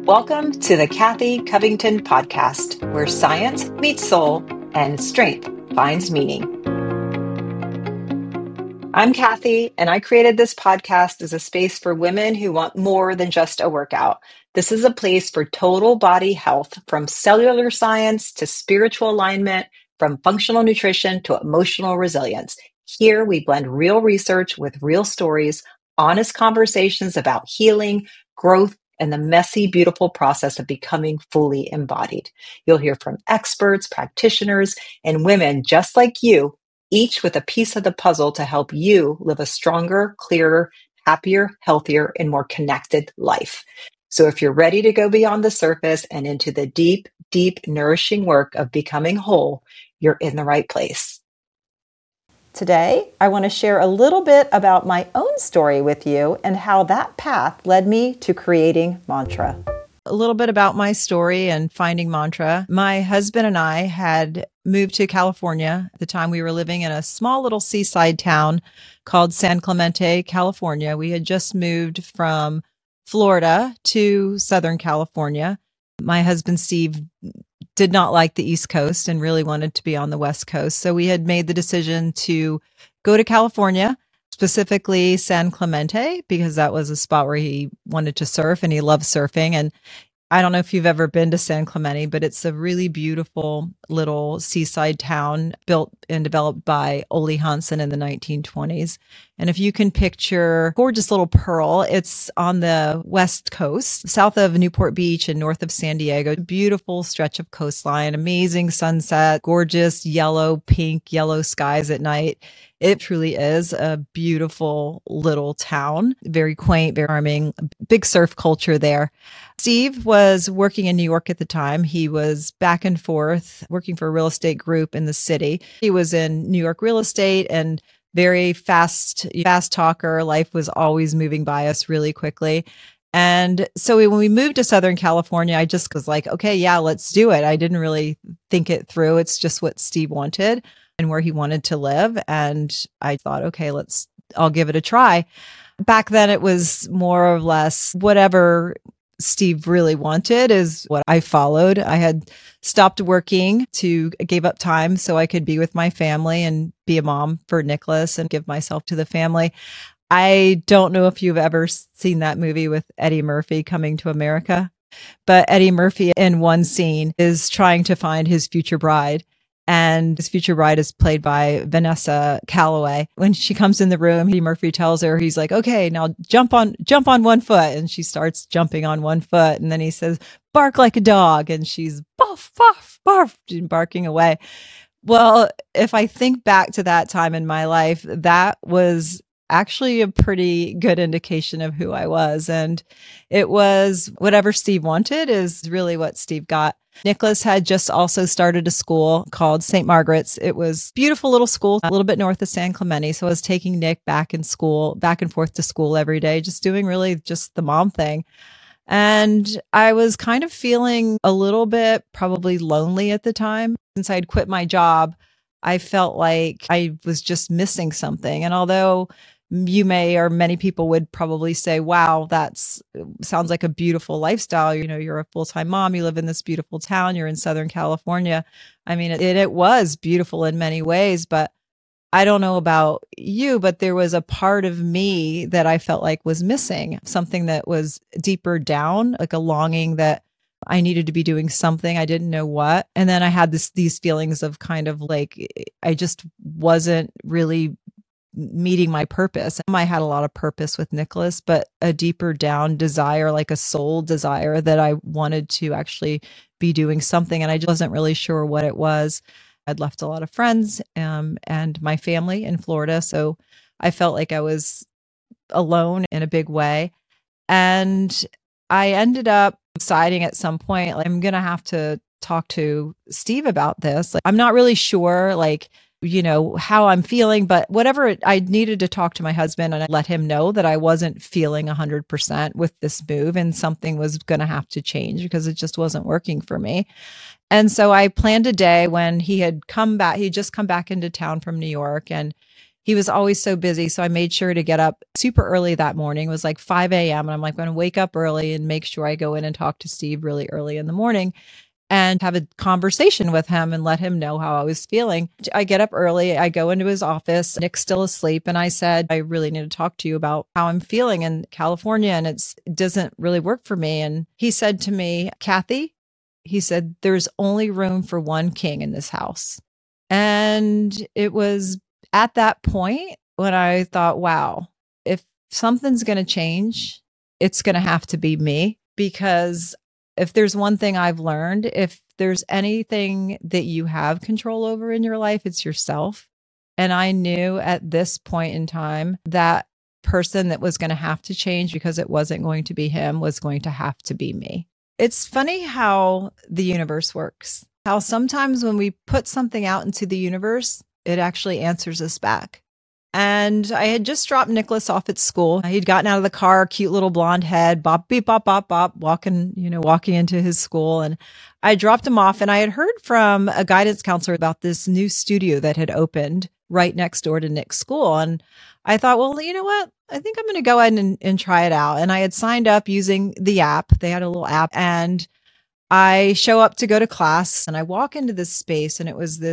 Welcome to the Kathy Covington Podcast, where science meets soul and strength finds meaning. I'm Kathy, and I created this podcast as a space for women who want more than just a workout. This is a place for total body health, from cellular science to spiritual alignment, from functional nutrition to emotional resilience. Here, we blend real research with real stories, honest conversations about healing, growth, and the messy, beautiful process of becoming fully embodied. You'll hear from experts, practitioners, and women just like you, each with a piece of the puzzle to help you live a stronger, clearer, happier, healthier, and more connected life. So if you're ready to go beyond the surface and into the deep, deep, nourishing work of becoming whole, you're in the right place. Today, I want to share a little bit about my own story with you and how that path led me to creating Mantra. A little bit about my story and finding Mantra. My husband and I had moved to California. At the time, we were living in a small little seaside town called San Clemente, California. We had just moved from Florida to Southern California. My husband, Steve, did not like the East Coast and really wanted to be on the West Coast. So we had made the decision to go to California, specifically San Clemente, because that was a spot where he wanted to surf and he loved surfing. And I don't know if you've ever been to San Clemente, but it's a really beautiful little seaside town built and developed by Ole Hansen in the 1920s. And if you can picture gorgeous little Pearl, it's on the west coast, south of Newport Beach and north of San Diego. Beautiful stretch of coastline, amazing sunset, gorgeous yellow, pink, yellow skies at night. It truly is a beautiful little town, very quaint, very charming, big surf culture there. Steve was working in New York at the time. He was back and forth working for a real estate group in the city. He was in New York real estate and very fast talker. Life was always moving by us really quickly. And so when we moved to Southern California, I just was like, okay, yeah, let's do it. I didn't really think it through. It's just what Steve wanted and where he wanted to live. And I thought, okay, I'll give it a try. Back then it was more or less whatever Steve really wanted is what I followed. I had stopped working gave up time so I could be with my family and be a mom for Nicholas and give myself to the family. I don't know if you've ever seen that movie with Eddie Murphy, Coming to America, but Eddie Murphy in one scene is trying to find his future bride. And his future bride is played by Vanessa Calloway. When she comes in the room, Eddie Murphy tells her, he's like, okay, now jump on one foot. And she starts jumping on one foot. And then he says, bark like a dog. And she's barf, barf, barf, barking away. Well, if I think back to that time in my life, that was actually a pretty good indication of who I was. And it was whatever Steve wanted is really what Steve got. Nicholas had just also started a school called St. Margaret's. It was a beautiful little school, a little bit north of San Clemente. So I was taking Nick back and forth to school every day, just doing really just the mom thing. And I was kind of feeling a little bit probably lonely at the time. Since I'd quit my job, I felt like I was just missing something. And although many people would probably say, wow, sounds like a beautiful lifestyle. You know, you're a full-time mom, you live in this beautiful town, you're in Southern California. I mean, it was beautiful in many ways, but I don't know about you, but there was a part of me that I felt like was missing, something that was deeper down, like a longing that I needed to be doing something. I didn't know what. And then I had these feelings of kind of like, I just wasn't really meeting my purpose. I had a lot of purpose with Nicholas, but a deeper down desire, like a soul desire that I wanted to actually be doing something. And I just wasn't really sure what it was. I'd left a lot of friends and my family in Florida. So I felt like I was alone in a big way. And I ended up deciding at some point, like, I'm going to have to talk to Steve about this. Like, I'm not really sure, how I'm feeling, but I needed to talk to my husband and let him know that I wasn't feeling 100% with this move and something was going to have to change because it just wasn't working for me. And so I planned a day when he had come back. He'd just come back into town from New York and he was always so busy. So I made sure to get up super early that morning. It was like 5 a.m. And I'm like, I'm going to wake up early and make sure I go in and talk to Steve really early in the morning and have a conversation with him and let him know how I was feeling. I get up early. I go into his office. Nick's still asleep. And I said, I really need to talk to you about how I'm feeling in California. And it doesn't really work for me. And he said to me, Kathy, he said, there's only room for one king in this house. And it was at that point when I thought, wow, if something's going to change, it's going to have to be me. Because if there's one thing I've learned, if there's anything that you have control over in your life, it's yourself. And I knew at this point in time that person that was going to have to change, because it wasn't going to be him, was going to have to be me. It's funny how the universe works, how sometimes when we put something out into the universe, it actually answers us back. And I had just dropped Nicholas off at school. He'd gotten out of the car, cute little blonde head, bop, beep, bop, bop, bop, walking into his school. And I dropped him off, and I had heard from a guidance counselor about this new studio that had opened right next door to Nick's school. And I thought, well, you know what? I think I'm going to go ahead and try it out. And I had signed up using the app. They had a little app, and I show up to go to class, and I walk into this space, and it was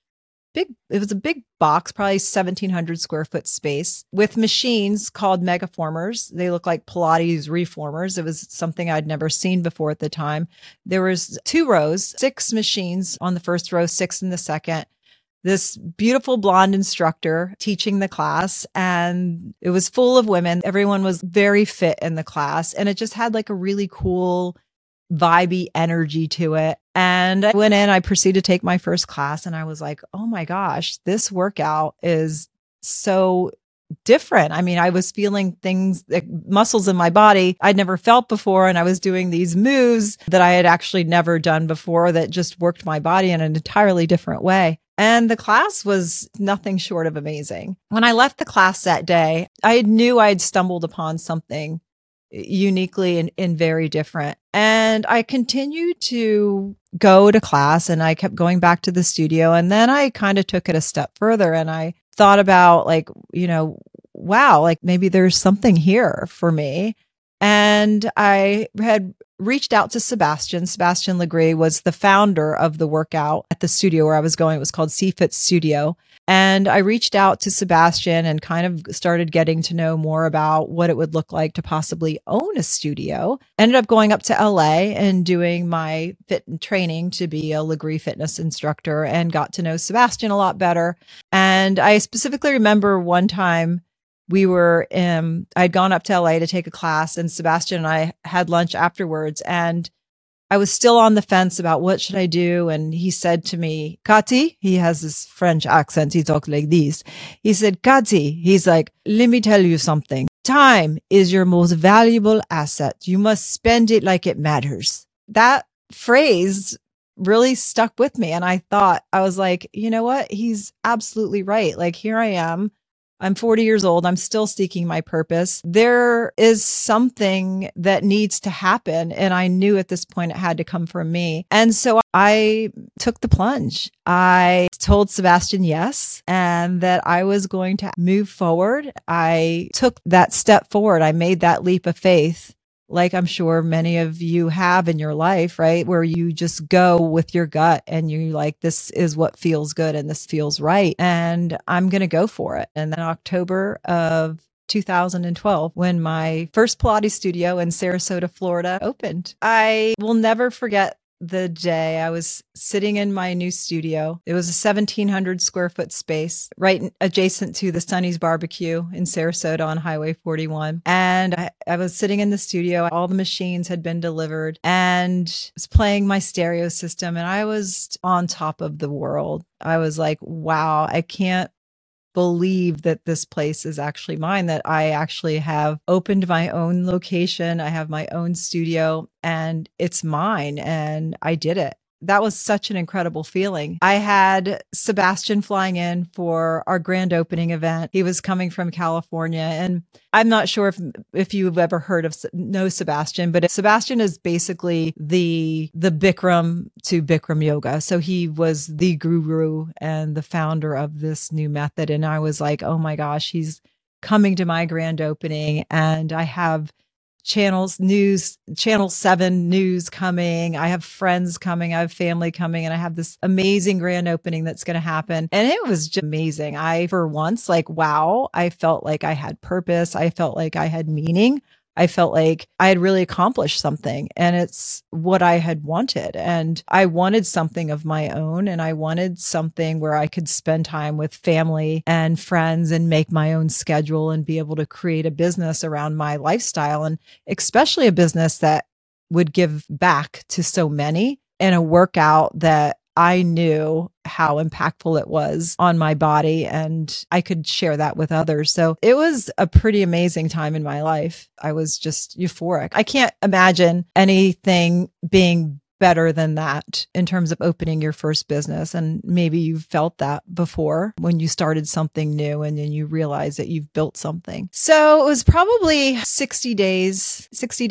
a big box, probably 1,700 square foot space with machines called megaformers. They look like Pilates reformers. It was something I'd never seen before at the time. There was 2 rows, 6 machines on the first row, 6 in the second. This beautiful blonde instructor teaching the class, and it was full of women. Everyone was very fit in the class, and it just had like a really cool vibey energy to it. And I went in, I proceeded to take my first class, and I was like, oh my gosh, this workout is so different. I mean, I was feeling things, like muscles in my body I'd never felt before. And I was doing these moves that I had actually never done before that just worked my body in an entirely different way. And the class was nothing short of amazing. When I left the class that day, I knew I'd stumbled upon something uniquely and very different. And I continued to go to class, and I kept going back to the studio. And then I kind of took it a step further, and I thought about wow, like maybe there's something here for me. And I had reached out to Sebastian. Sebastian Legree was the founder of the workout at the studio where I was going. It was called CFit Studio. And I reached out to Sebastian and kind of started getting to know more about what it would look like to possibly own a studio. Ended up going up to LA and doing my fit training to be a Legree fitness instructor, and got to know Sebastian a lot better. And I specifically remember one time I'd gone up to LA to take a class, and Sebastian and I had lunch afterwards, and I was still on the fence about what should I do. And he said to me, Kati, he has this French accent. He talked like this. He said, Kati, he's like, let me tell you something. Time is your most valuable asset. You must spend it like it matters. That phrase really stuck with me. And I was like, you know what? He's absolutely right. Like, here I am. I'm 40 years old. I'm still seeking my purpose. There is something that needs to happen. And I knew at this point it had to come from me. And so I took the plunge. I told Sebastian yes, and that I was going to move forward. I took that step forward. I made that leap of faith, like I'm sure many of you have in your life, right? Where you just go with your gut and you're like, this is what feels good and this feels right. And I'm going to go for it. And then October of 2012, when my first Pilates studio in Sarasota, Florida opened, I will never forget the day I was sitting in my new studio. It was a 1,700 square foot space right adjacent to the Sonny's Barbecue in Sarasota on Highway 41. And I was sitting in the studio. All the machines had been delivered, and was playing my stereo system. And I was on top of the world. I was like, wow, I can't believe that this place is actually mine, that I actually have opened my own location. I have my own studio, and it's mine, and I did it. that was such an incredible feeling. I had Sebastian flying in for our grand opening event. He was coming from California, and I'm not sure if you've ever heard of know Sebastian, but Sebastian is basically the Bikram to Bikram yoga. So he was the guru and the founder of this new method. And I was like, oh my gosh, he's coming to my grand opening, and I have Channel 7 news coming. I have friends coming. I have family coming, and I have this amazing grand opening that's going to happen. And it was just amazing. I, for once, like, wow, I felt like I had purpose. I felt like I had meaning. I felt like I had really accomplished something, and it's what I had wanted. And I wanted something of my own, and I wanted something where I could spend time with family and friends and make my own schedule and be able to create a business around my lifestyle, and especially a business that would give back to so many, and a workout that I knew how impactful it was on my body, and I could share that with others. So it was a pretty amazing time in my life. I was just euphoric. I can't imagine anything being better than that in terms of opening your first business. And maybe you've felt that before when you started something new and then you realize that you've built something. So it was probably 60 days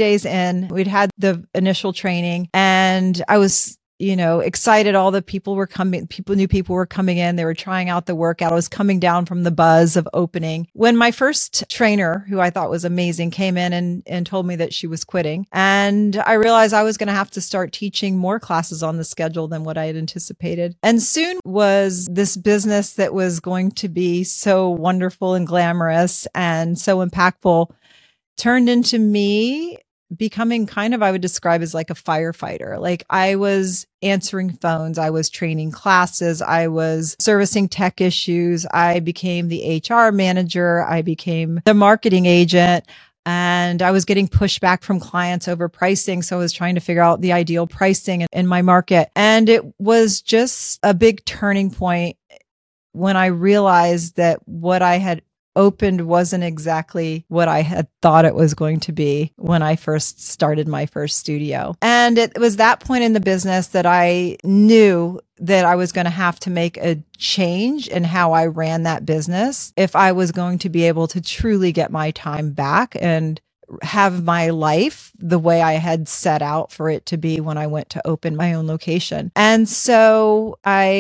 in. We'd had the initial training, and I was excited. All the people were coming, people were coming in. They were trying out the workout. I was coming down from the buzz of opening when my first trainer, who I thought was amazing, came in and told me that she was quitting. And I realized I was going to have to start teaching more classes on the schedule than what I had anticipated. And soon was this business that was going to be so wonderful and glamorous and so impactful turned into me becoming kind of, I would describe as like a firefighter. Like, I was answering phones, I was training classes, I was servicing tech issues, I became the HR manager, I became the marketing agent, and I was getting pushback from clients over pricing. So I was trying to figure out the ideal pricing in my market. And it was just a big turning point when I realized that what I had opened wasn't exactly what I had thought it was going to be when I first started my first studio. And it was that point in the business that I knew that I was going to have to make a change in how I ran that business if I was going to be able to truly get my time back and have my life the way I had set out for it to be when I went to open my own location. And so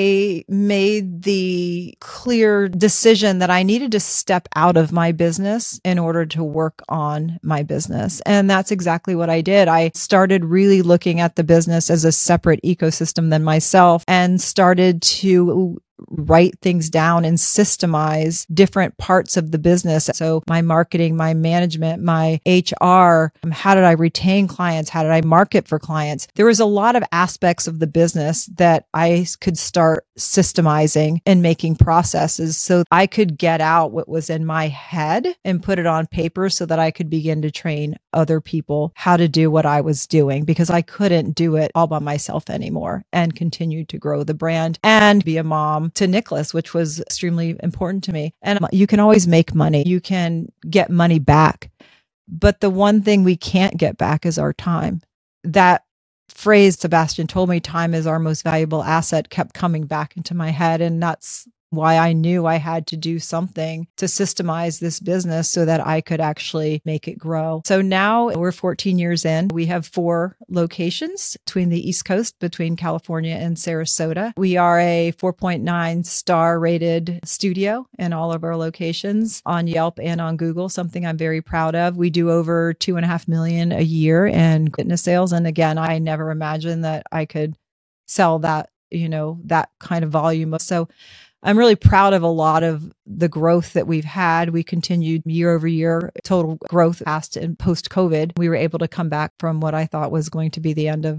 I made the clear decision that I needed to step out of my business in order to work on my business. And that's exactly what I did. I started really looking at the business as a separate ecosystem than myself, and started to write things down and systemize different parts of the business. So my marketing, my management, my HR, how did I retain clients? How did I market for clients? There was a lot of aspects of the business that I could start systemizing and making processes so I could get out what was in my head and put it on paper so that I could begin to train other people how to do what I was doing, because I couldn't do it all by myself anymore and continue to grow the brand and be a mom to Nicholas, which was extremely important to me. And you can always make money. You can get money back. But the one thing we can't get back is our time. That phrase Sebastian told me, time is our most valuable asset, kept coming back into my head. And that's why I knew I had to do something to systemize this business so that I could actually make it grow. So now we're 14 years in. We have 4 locations between the East Coast, between California and Sarasota. We are a 4.9 star rated studio in all of our locations on Yelp and on Google, something I'm very proud of. We do over 2.5 million a year in fitness sales. And again, I never imagined that I could sell that, that kind of volume. So I'm really proud of a lot of the growth that we've had. We continued year over year, total growth past and post COVID. We were able to come back from what I thought was going to be the end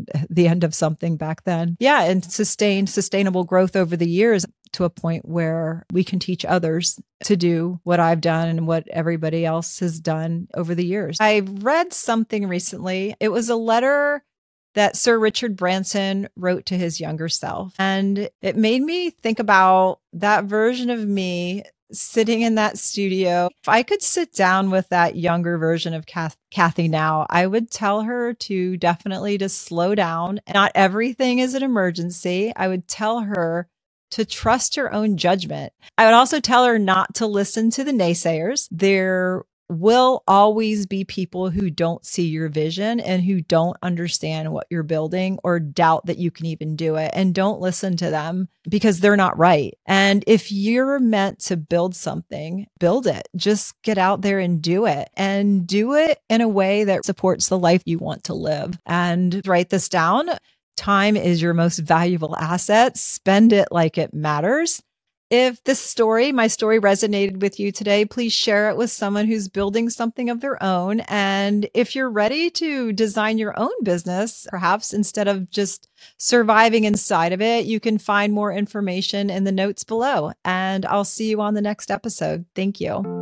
of something back then. Yeah, and sustainable growth over the years to a point where we can teach others to do what I've done and what everybody else has done over the years. I read something recently. It was a letter that Sir Richard Branson wrote to his younger self. And it made me think about that version of me sitting in that studio. If I could sit down with that younger version of Kathy now, I would tell her to definitely just slow down. Not everything is an emergency. I would tell her to trust her own judgment. I would also tell her not to listen to the naysayers. There will always be people who don't see your vision and who don't understand what you're building or doubt that you can even do it. And don't listen to them because they're not right. And if you're meant to build something, build it. Just get out there and do it in a way that supports the life you want to live. And write this down. Time is your most valuable asset. Spend it like it matters. If my story resonated with you today, please share it with someone who's building something of their own. And if you're ready to design your own business, perhaps instead of just surviving inside of it, you can find more information in the notes below. And I'll see you on the next episode. Thank you.